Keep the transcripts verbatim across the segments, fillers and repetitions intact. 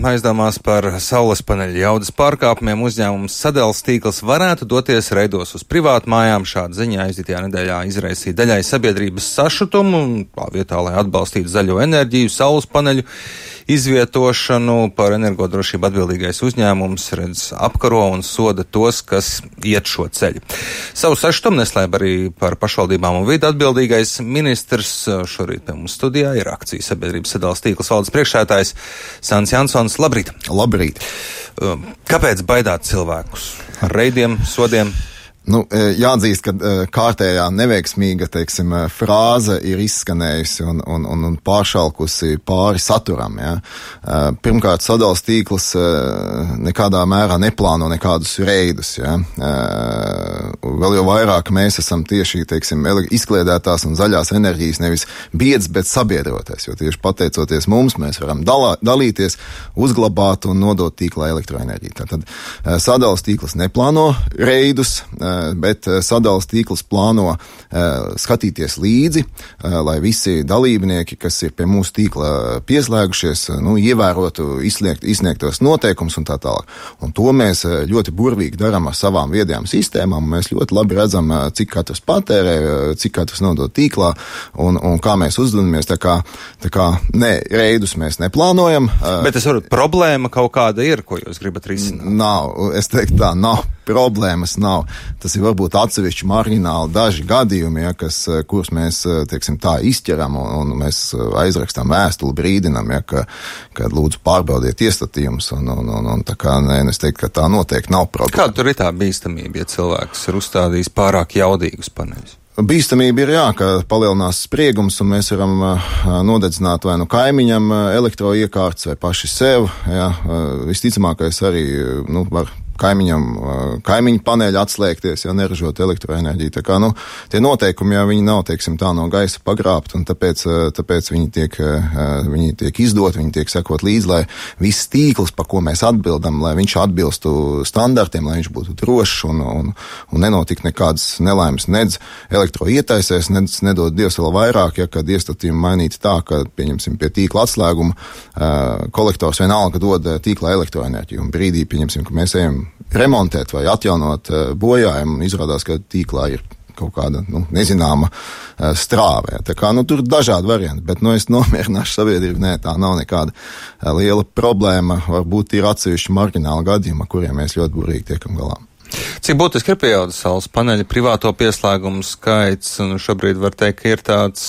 Aizdomās par saules paneļu jaudas pārkāpumiem uzņēmums sadales tīkls varētu doties reidos uz privātu mājām. Šāda ziņa aizdītajā nedēļā izraisīja daļai sabiedrības sašutumu, tā vietā, lai atbalstītu zaļo enerģiju, saules paneļu izvietošanu. Par energodrošību atbildīgais uzņēmums redz apkaro un soda tos, kas iet šo ceļu. Savu sašutumu neslēp arī par pašvaldībām un vidu atbildīgais ministrs. Šorīt pie mums studijā ir akciju sabiedrības sadales tīkls valdes priekšsēdētājs Sants Jansons. Labrīt! Labrīt! Kāpēc baidāt cilvēkus ar reidiem, sodiem? Nu, jāatzīst, ka kārtējā neveiksmīga, teiksim, frāze ir izskanējusi un, un, un, un pāršalkusi pāri saturam. Ja? Pirmkārt, sadales tīkls nekādā mērā neplāno nekādus reidus. Ja? Vēl jau vairāk mēs esam tieši, teiksim, izkliedētās un zaļās enerģijas nevis biedrs, bet sabiedrotais, jo tieši pateicoties mums, mēs varam dalā, dalīties, uzglabāt un nodot tīklā elektroenerģiju. Tātad sadales tīkls neplāno reidus, bet sadales tīkls plāno uh, skatīties līdzi, uh, lai visi dalībnieki, kas ir pie mūsu tīkla pieslēgušies, uh, nu, ievērotu izsniegt, izsniegtos noteikumus un tā tālāk. Un to mēs uh, ļoti burvīgi darām ar savām viedajām sistēmām. Mēs ļoti labi redzam, uh, cik katrs patērē, uh, cik katrs nodod tīklā un, un kā mēs uzvedamies. Tā kā, tā kā ne, reidus mēs neplānojam. Uh, bet es varu, problēma kaut kāda ir, ko jūs gribat risināt? Nav, es teiktu tā, nav. Problēmas nav. Tas ir varbūt atsevišķi marģināli daži gadījumi, ja, kas, kurus mēs, teiksim, tā izķeram un, un mēs aizrakstam vēstuli, brīdinam, ja, ka, ka lūdzu pārbaudiet iestatījumus un, un, un, un tā kā, nē, es teiktu, ka tā noteikti nav problēma. Kāda tur ir tā bīstamība, ja cilvēks ir uzstādījis pārāk jaudīgus paneļus? Bīstamība ir, jā, ka palielinās spriegums un mēs varam uh, nodedzināt vai nu kaimiņam uh, elektroiekārtas vai paši sev, jā, uh, visticamākais arī, nu, var kaimiņam, kaimiņu paneļi atslēgties, ja neražot elektroenerģiju. Tā kā, nu, tie noteikumi, ja viņi nav, teiksim, tā no gaisa pagrābti, un tāpēc, tāpēc viņi tiek, viņi tiek izdot, viņi tiek sekot līdzi, lai viss tīkls, par ko mēs atbildam, lai viņš atbilstu standartiem, lai viņš būtu drošs un, un, un nenotikt nekādas nelaimes nedz elektroietaisēs, nedz nedod Dievs vēl vairāk, ja, kad iestatījumi mainīti tā, ka, pieņemsim, pie tīkla atslēguma kolektors vienalga dod tīklā elektroenerģiju, un brīdī, pieņemsim, ka mēs ejam remontēt vai atjaunot bojājumu, un izrādās, ka tīklā ir kaut kāda, nu, nezināma strāve. Tā kā, nu, tur ir dažādi varianti, bet, nu, es nomierināšu sabiedrību, nē, tā nav nekāda liela problēma, varbūt ir atsevišķi marģināli gadījumi, ar kuriem mēs ļoti burīgi tiekam galā. Cik būtiski ir pieaudzis saules paneļa privāto pieslēgumu skaits, un šobrīd var teikt, ka ir tāds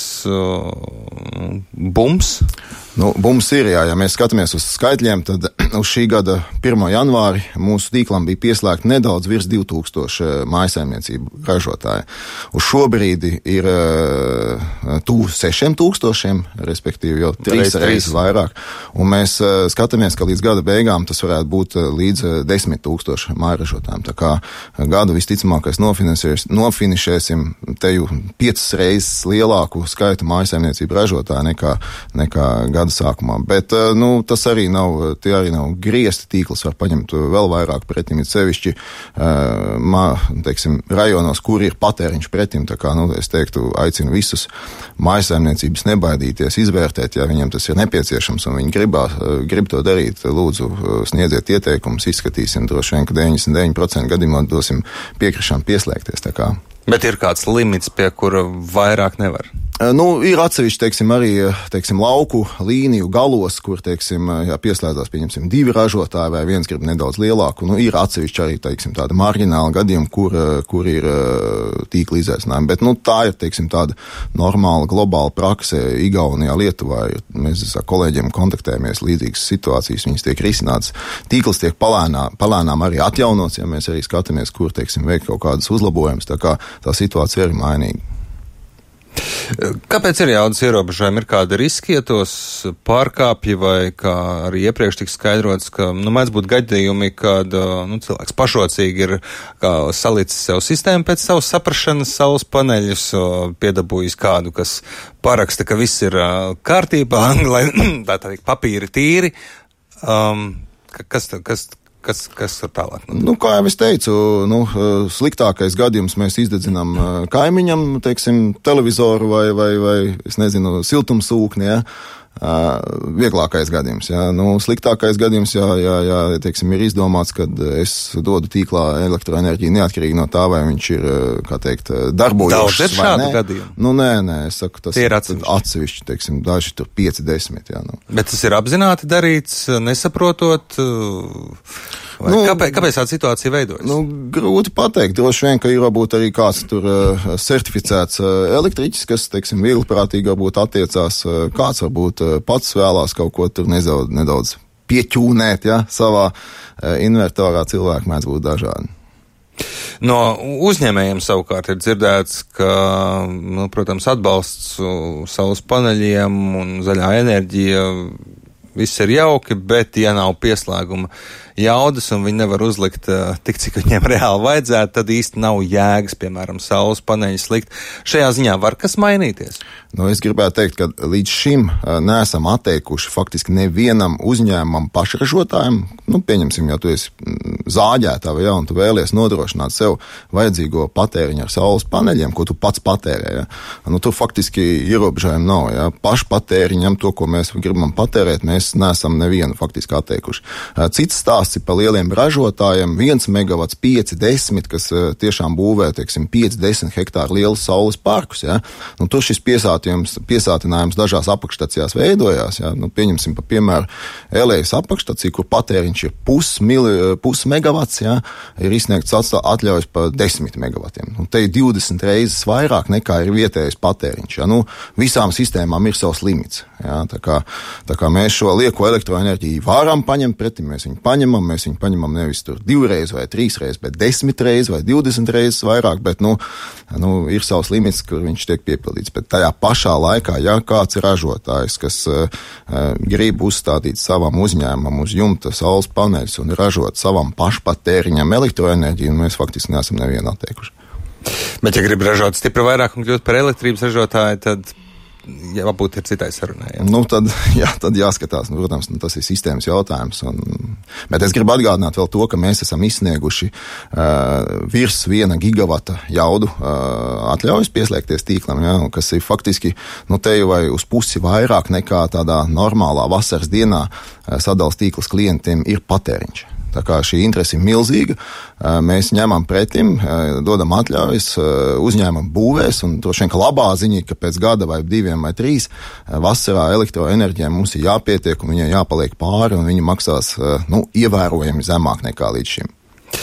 uh, bums? Nu, bums ir, jā, ja mēs skatāmies uz skaitļiem, tad uz šī gada pirmo janvāri mūsu tīklam bija pieslēgti nedaudz virs divi tūkstoši mājsaimniecību ražotāji. Uz šo brīdi ir uh, tuvu sešiem tūkstošiem, respektīvi jau trīs reizes vairāk, un mēs uh, skatāmies, ka līdz gada beigām tas varētu būt uh, līdz uh, desmit tūkstoši mājražotājiem. Tā kā gadu visticamākais nofinišēsim te jau piecas reizes lielāku skaitu mājsaimniecību ražotāju nekā, nekā gada sākumā. Bet, nu, tas arī nav, tie arī nav griezti, tīkls var paņemt vēl vairāk pretim, ir sevišķi, mā, teiksim, rajonos, kur ir patēriņš pretim, tā kā, nu, es teiktu, aicinu visus mājsaimniecības nebaidīties, izvērtēt, ja viņiem tas ir nepieciešams un viņi gribā, grib to darīt, lūdzu, sniedziet ieteikumus, izskatīsim droši vien, ka deviņdesmit deviņi procenti gadījumā dosim piekrišanu pieslēgties, tā kā. Bet ir kāds limits, pie kura vairāk nevar? Nu, ir atsevišķi, teiksim, arī, teiksim, lauku līniju galos, kur, teiksim, jā, pieslēdzās, pieņemsim, divi ražotāji vai viens grib nedaudz lielāku. Nu, ir atsevišķi arī, teiksim, tāda marģināla gadījuma, kur, kur ir tīkla izaicinājumi. Bet, nu, tā ir, teiksim, tāda normāla globāla prakse Igaunijā, Lietuvā. Mēs ar kolēģiem kontaktējamies līdzīgas situācijas, viņas tiek risinātas. Tīkls tiek palēnā, palēnām arī atjaunots, ja mēs arī skatāmies, kur, teiksim, veikt kaut kādas uzlabojumus. Tā kā tā situācija ir mainīga. Kāpēc ir jaudas ierobežojumi? Ir kādi riski, ja tos pārkāpja, vai kā arī iepriekš tika skaidrots, ka, nu, mēdz būt gadījumi, kad, nu, cilvēks pašrocīgi ir kā salicis sev sistēmu pēc savas saprašanas, savus paneļus, piedabūjis kādu, kas paraksta, ka viss ir kārtībā, lai tā tā teikt, papīri tīri. Um, kas, kas, Kas, kas ir tālāk? Nu, kā jau es teicu, nu, sliktākais gadījums mēs izdedzinām kaimiņam, teiksim, televizoru vai, vai, vai es nezinu, siltumsūkni, ja? Uh, vieglākais gadījums. Jā. Nu, sliktākais gadījums, jā, jā, jā, teiksim, ir izdomāts, kad es dodu tīklā elektroenerģiju neatkarīgi no tā, vai viņš ir, kā teikt, darbojošs. Daudz ir šādu gadījumu? Nu, nē, nē, es saku, tas Tie ir atsevišķi. atsevišķi, teiksim, daži tur pieci, desmit, jā. Nu. Bet tas ir apzināti darīts, nesaprotot, vai nu, kāpēc, kāpēc tāda situācija veidojas? Nu, grūti pateikt, droši vien, ka ir varbūt arī kāds tur uh, certificēts uh, elektriķis, kas, teiksim, viegliprātīgi varbūt attiecās, uh, kāds varbūt uh, pats vēlās kaut ko tur nedaudz, nedaudz pieķūnēt, ja, savā uh, invertorā. Cilvēki mēdz būt dažādi. No uzņēmējiem savukārt ir dzirdēts, ka, nu, protams, atbalsts saules paneļiem un zaļā enerģija, viss ir jauki, bet ja nav pieslēguma jaudas un viņi nevar uzlikt uh, tik, cik viņiem reāli vajadzētu, tad īsti nav jēgas, piemēram, saules paneļus likt. Šajā ziņā var kas mainīties? Nu, es gribētu teikt, ka līdz šim uh, neesam atteikuši faktiski nevienam uzņēmumam pašražotājiem. Nu, pieņemsim, ja tu esi zāģētāji, ja, un tu vēlies nodrošināt sev vajadzīgo patēriņu ar saules paneļiem, ko tu pats patērē. Ja. Nu, tur faktiski ierobežojumi nav. Ja. Pašpatēriņam, to, ko mēs gribam patērēt, mēs neesam nevienu faktiski atteikuši. Uh, cits stāsts ir par lieliem ražotājiem, viens megavats, pieci, desmit, kas uh, tiešām būvē, teiksim, pieci, desmit hektāru lielus saules parkus. Ja. Nu, tur šis piesātinājums, piesātinājums dažās apakšstacijās veidojās. Ja. Nu, pieņemsim par piemēru Elejas apakšstaciju, kur patēriņš ir pus, mili, pus megavats, ja, ir izsniegts atļaujas par desmit megavatiem. Nu, te ir divdesmit reizes vairāk nekā ir vietējais patēriņš. Ja. Nu, visām sistēmām ir savs limits. Ja. Tā kā, tā kā mēs šo lieko elektroenerģiju varam paņemt pretī, mēs viņu paņemam, mēs viņu paņemam nevis tur divreiz vai trīsreiz, bet desmit reizes vai divdesmit reizes vairāk, bet, nu, nu, ir savs limits, kur viņš tiek piepildīts. Bet tajā pašā laikā, ja kāds ir ražotājs, kas uh, grib uzstādīt savam uzņēmumam uz jumta saules paneļus un ražot savam pašpatēriņam elektroenerģiju, mēs faktiski neesam nevienu atteikuši. Bet, ja grib ražot stipri vairāk un kļūt par elektrības ražotāju, tad jābūt ir citai sarunai. Ja? Nu, tad, jā, tad jāskatās. Nu, protams, nu, tas ir sistēmas jautājums. Un, bet es gribu atgādināt vēl to, ka mēs esam izsnieguši uh, virs viena gigavata jaudu uh, atļaujas pieslēgties tīklam, ja, kas ir faktiski, nu, te jau vai uz pusi vairāk nekā tādā normālā vasaras dienā uh, sadals tīklas klientiem ir patēriņš. Tā kā šī interese ir milzīga, mēs ņemam pretim, dodam atļaujas, uzņēmam būvēs, un droši vien, ka labā ziņa, ka pēc gada vai diviem vai trīs vasarā elektroenerģijai mums ir jāpietiek, un viņai jāpaliek pāri, un viņa maksās, nu, ievērojami zemāk nekā līdz šim.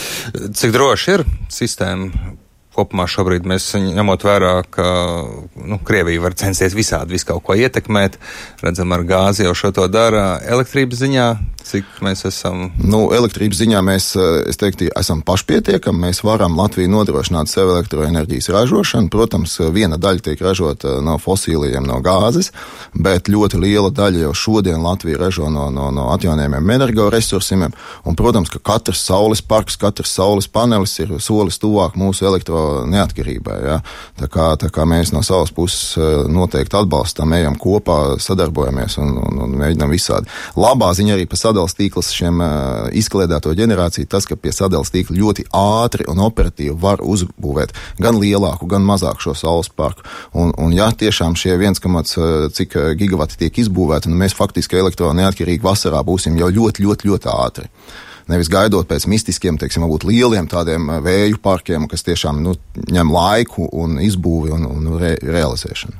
Cik droši ir sistēma? Kopumā šobrīd mēs ņemot vērā, ka, nu, Krievija var censties visādi visu kaut ko ietekmēt, redzam ar gāzi jau šo to dara, elektrības ziņā, cik mēs esam? Nu, elektrības ziņā mēs, es teiktu, esam pašpietiekami, mēs varam Latviju nodrošināt sev elektroenerģijas ražošanu, protams, viena daļa tiek ražota no fosīlijiem, no gāzes, bet ļoti liela daļa jau šodien Latvija ražo no, no, no atjaunējumiem energoresursiem, un, protams, ka katrs saules parks, katrs saules panelis ir solis tuvāk mūsu elektro neatkarībai. Ja? Tā, kā, tā kā mēs no savas puses noteikti atbalstam, ejam kopā, sadarbojamies un, un, un mēģinām visādi. Labā ziņa arī par sadales tīklas šiem uh, izkliedēto ģenerāciju, tas, ka pie sadales tīkla ļoti ātri un operatīvi var uzbūvēt gan lielāku, gan mazāku šo saules parku. Un, un ja tiešām šie viens, cik gigavati tiek izbūvēti, nu mēs faktiski elektro neatkarīgi vasarā būsim jau ļoti, ļoti, ļoti ātri. Nevis gaidot pēc mistiskiem, teiksim, varbūt lieliem tādiem vēju parkiem, kas tiešām, nu, ņem laiku un izbūvi un, un re, realizēšanu.